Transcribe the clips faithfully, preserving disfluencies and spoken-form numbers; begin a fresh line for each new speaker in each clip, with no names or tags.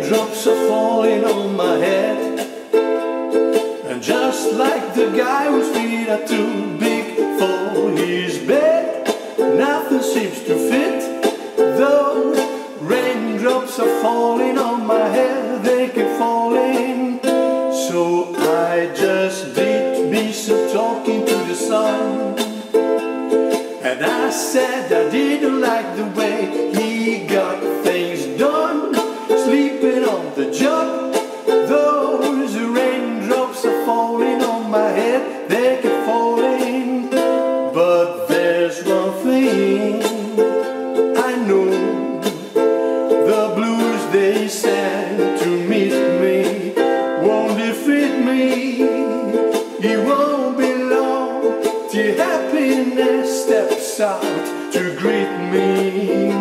Raindrops are falling on my head, and just like the guy whose feet are too big for his bed, nothing seems to fit. Those raindrops are falling on my head, they keep falling. So I just did me some talking to the sun, and I said I didn't like the way he got things done, sleeping on the job. Those raindrops are falling on my head, they keep falling. But there's one thing I know, the blues they send to meet me won't defeat me. It won't be long till happiness steps out to greet me.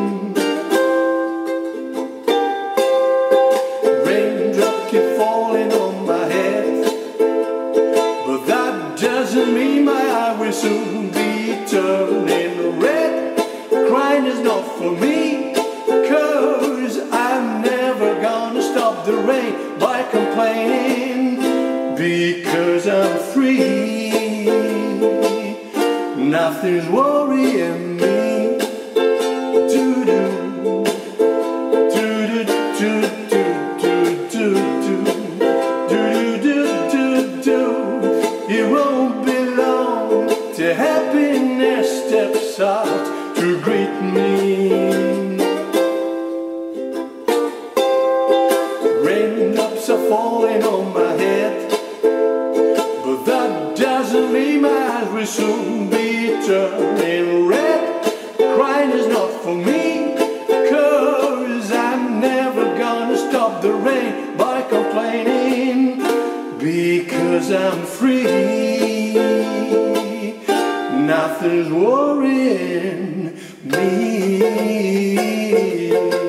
Raindrop keep falling on my head, but that doesn't mean my eye will soon be turning red. Crying is not for me, 'cause I'm never gonna stop the rain by complaining, because I'm free. Nothing's worrying me. Do-do, do-do, do-do, do-do, do-do, do-do. It won't be long till happiness steps out to greet me. Raindrops are falling on my head, but that doesn't mean my eyes will soon be turning red. Crying is not for me, 'cause I'm never gonna stop the rain by complaining, because I'm free. Nothing's worrying me.